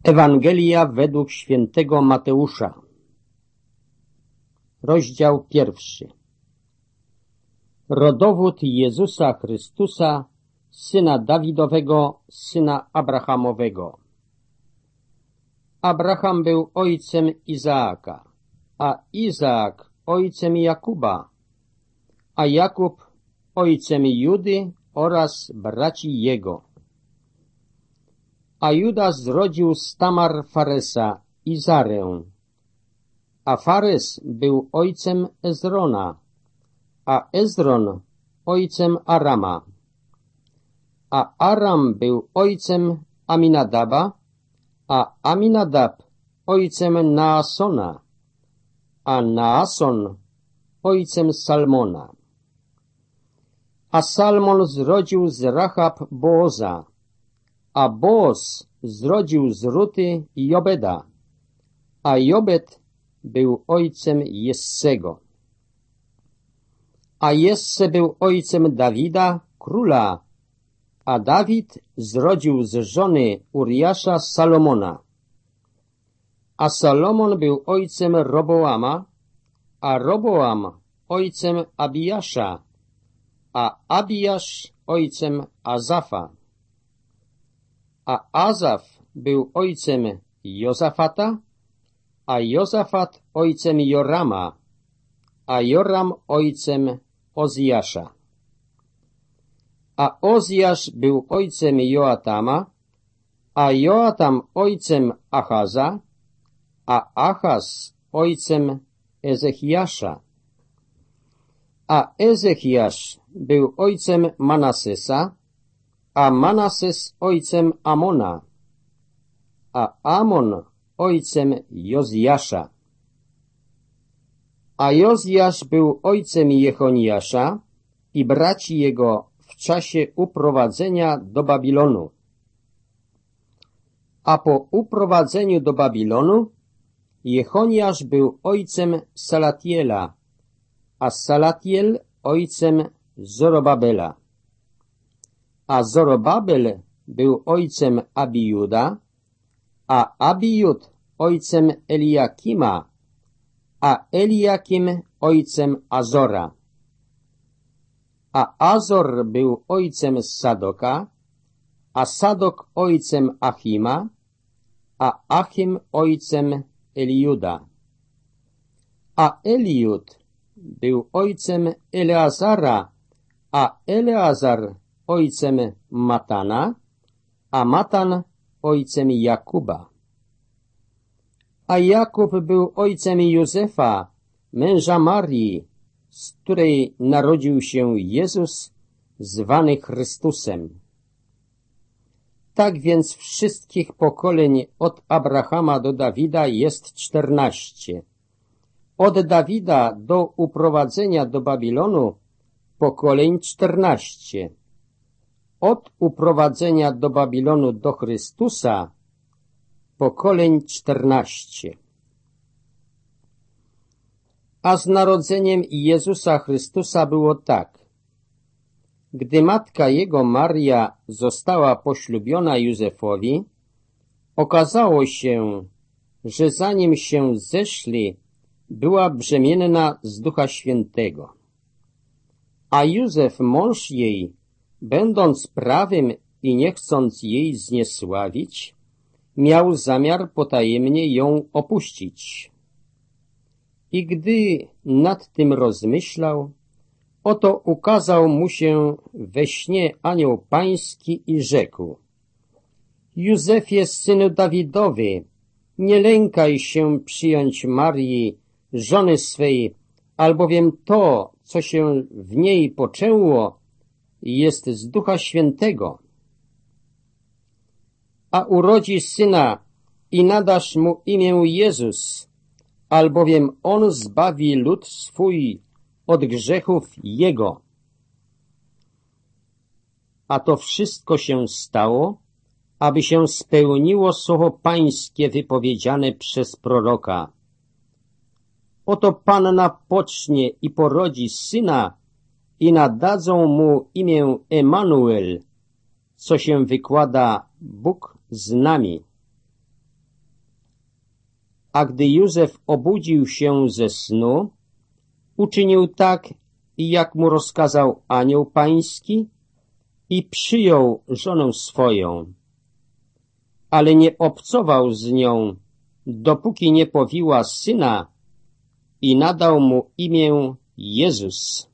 Ewangelia według świętego Mateusza. Rozdział 1. Rodowód Jezusa Chrystusa, syna Dawidowego, syna Abrahamowego. Abraham był ojcem Izaaka, a Izaak ojcem Jakuba, a Jakub ojcem Judy oraz braci jego. A Juda zrodził z Tamar Faresa i Zarę, a Fares był ojcem Ezrona, a Ezron ojcem Arama, a Aram był ojcem Aminadaba, a Aminadab ojcem Naasona, a Naason ojcem Salmona. A Salmon zrodził z Rahab Booza, a Booz zrodził z Ruty Jobeda, a Jobed był ojcem Jessego. A Jesse był ojcem Dawida, króla, a Dawid zrodził z żony Uriasza Salomona. A Salomon był ojcem Roboama, a Roboam ojcem Abijasza, a Abijasz ojcem Azafa. A Azaf był ojcem Jozafata, a Jozafat ojcem Jorama, a Joram ojcem Ozjasza. A Ozjasz był ojcem Joatama, a Joatam ojcem Achaza, a Achaz ojcem Ezechiasza. A Ezechiasz był ojcem Manasesa, a Manases ojcem Amona, a Amon ojcem Jozjasza. A Jozjasz był ojcem Jechoniasza i braci jego w czasie uprowadzenia do Babilonu. A po uprowadzeniu do Babilonu Jechoniasz był ojcem Salatiela, a Salatiel ojcem Zorobabela. A Zorobabel był ojcem Abijuda, a Abijud ojcem Eliakima, a Eliakim ojcem Azora. A Azor był ojcem Sadoka, a Sadok ojcem Achima, a Achim ojcem Eliuda. A Eliud był ojcem Eleazara, a Eleazar ojcem Matana, a Matan ojcem Jakuba. A Jakub był ojcem Józefa, męża Marii, z której narodził się Jezus, zwany Chrystusem. Tak więc wszystkich pokoleń od Abrahama do Dawida jest 14. Od Dawida do uprowadzenia do Babilonu pokoleń 14. Od uprowadzenia do Babilonu do Chrystusa pokoleń 14. A z narodzeniem Jezusa Chrystusa było tak. Gdy matka jego Maria została poślubiona Józefowi, okazało się, że zanim się zeszli, była brzemienna z Ducha Świętego. A Józef, mąż jej, będąc prawym i nie chcąc jej zniesławić, miał zamiar potajemnie ją opuścić. I gdy nad tym rozmyślał, oto ukazał mu się we śnie anioł pański i rzekł: Józefie, synu Dawidowy, nie lękaj się przyjąć Marii, żony swej, albowiem to, co się w niej poczęło, jest z Ducha Świętego. A urodzi syna i nadasz mu imię Jezus, albowiem on zbawi lud swój od grzechów jego. A to wszystko się stało, aby się spełniło słowo pańskie wypowiedziane przez proroka. Oto panna pocznie i porodzi syna i nadadzą mu imię Emanuel, co się wykłada Bóg z nami. A gdy Józef obudził się ze snu, uczynił tak, jak mu rozkazał anioł pański i przyjął żonę swoją. Ale nie obcował z nią, dopóki nie powiła syna i nadał mu imię Jezus.